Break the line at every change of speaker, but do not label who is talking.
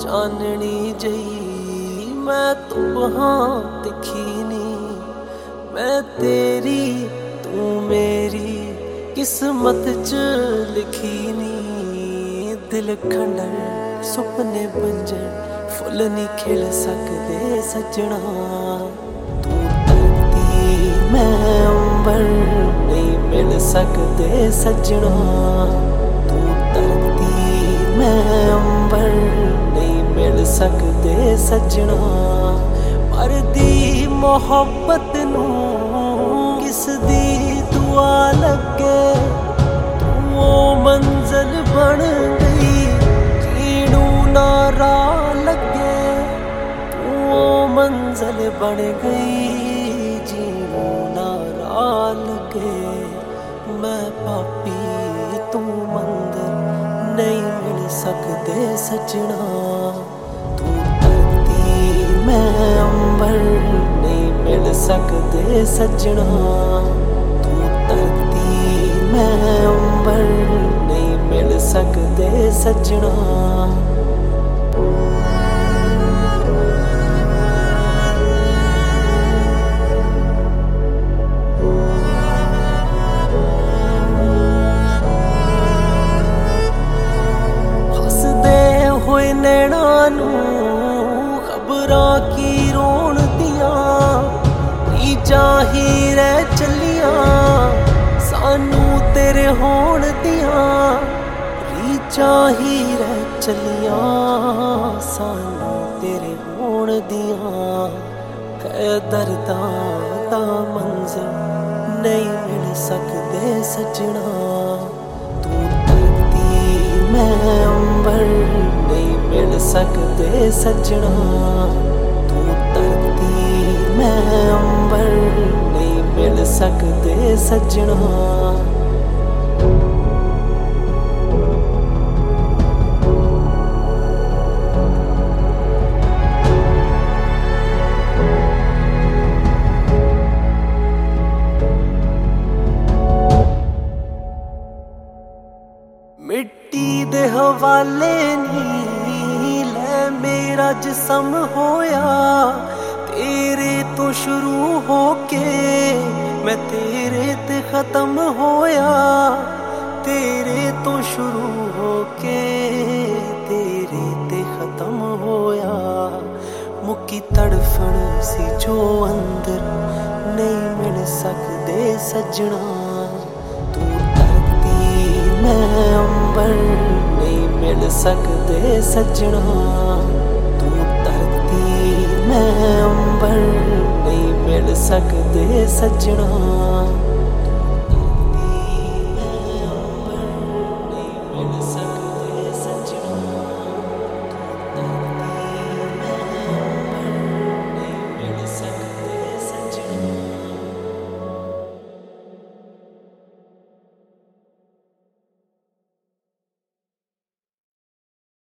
ਚਾਨਣੀ ਜਈ ਮੈਂ ਤੁਹਾਂ ਤਿੱਖੀ ਨੀ। ਮੈਂ ਤੇਰੀ ਤੂੰ ਮੇਰੀ ਕਿਸਮਤ ਚ ਲਿਖੀ ਨੀ। ਦਿਲ ਖੰਡਰ ਸੁਪਨੇ ਬੰਜਰ ਫੁੱਲ ਨੀ ਖਿਲ ਸਕਦੇ ਸੱਜਣਾ। ਤੂੰ ਧਰਤੀ ਮੈਂ ਅੰਬਰ ਨਹੀਂ ਮਿਲ ਸਕਦੇ ਸੱਜਣਾ। ਤੂੰ ਧਰਤੀ ਮੈਂ ਅੰਬਰ ਨਹੀਂ ਮਿਲ ਸਕਦੇ ਸੱਜਣਾ। ਮਰਦੀ ਮੁਹੱਬਤ ਨੂੰ ਕਿਸ ਦੀ ਦੁਆ ਲੱਗੇ। ਤੂੰ ਉਹ ਮੰਜ਼ਲ ਬਣ ਗਈ ਜੀਣੂ ਨਾ ਰਾਹ ਲੱਗੇ। ਤੂੰ ਉਹ ਮੰਜ਼ਲ ਬਣ ਗਈ ਜੀਣੂ ਨਾ ਰਾਹ ਲੱਗੇ। ਮੈਂ ਪਾਪੀ ਤੂੰ ਮੰਦਰ ਨਹੀਂ ਮਿਲ ਸਕਦੇ ਸੱਜਣਾ। ਤੂੰ ਧਰਤੀ ਮੈਂ ਅੰਬਰ ਨਹੀਂ ਮਿਲ ਸਕਦੇ ਸੱਜਣਾ। ਤੂੰ ਧਰਤੀ ਮੈਂ ਅੰਬਰ ਨਹੀਂ ਮਿਲ ਸਕਦੇ ਸੱਜਣਾ। ਹੋਏ ਨੈਣਾਂ ਨੂੰ ਖਬਰਾਂ ਕੀ ਰੋਣ ਦੀਆਂ। ਰੀਝਾਂ ਹੀ ਰਹਿ ਚੱਲੀਆਂ ਸਾਨੂੰ ਤੇਰੇ ਹੋਣ ਦੀਆਂ। ਰੀਝਾਂ ਹੀ ਰਹਿ ਚੱਲੀਆਂ ਸਾਨੂੰ ਤੇਰੇ ਹੋਣ ਦੀਆਂ। ਹੈ ਦਰਦਾਂ ਦਾ ਮੰਜ਼ਰ ਨਹੀਂ ਮਿਲ ਸਕਦੇ ਸੱਜਣਾ। ਤੂੰ ਧਰਤੀ ਮੈਂ ਅੰਬਰ ਨਹੀਂ ਮਿਲ ਸਕਦੇ ਸੱਜਣਾ। ਤੂੰ ਧਰਤੀ ਮੈਂ ਅੰਬਰ ਨਹੀਂ ਮਿਲ ਸਕਦੇ ਸੱਜਣਾ। ਮਿੱਟੀ ਦੇ ਹਵਾਲੇ ਨੀ ਲੈ ਮੇਰਾ ਜਿਸਮ ਹੋਇਆ। ਤੇਰੇ ਤੋਂ ਸ਼ੁਰੂ ਹੋ ਕੇ ਮੈਂ ਤੇਰੇ ਤੇ ਖਤਮ ਹੋਇਆ। ਤੇਰੇ ਤੋਂ ਸ਼ੁਰੂ ਹੋ ਕੇ ਤੇਰੇ ਤੇ ਖਤਮ ਹੋਇਆ। ਮੁੱਕੀ ਤੜਫਣ ਸੀ ਜੋ ਅੰਦਰ ਨਹੀਂ ਮਿਲ ਸਕਦੇ ਸੱਜਣਾ। ਤੂੰ ਮੈਂ ਅੰਬਰ ਨਹੀਂ ਮਿਲ ਸਕਦੇ ਸੱਜਣਾ। ਤੂੰ ਧਰਤੀ ਮੈਂ ਅੰਬਰ ਨਹੀਂ ਮਿਲ ਸਕਦੇ ਸੱਜਣਾ।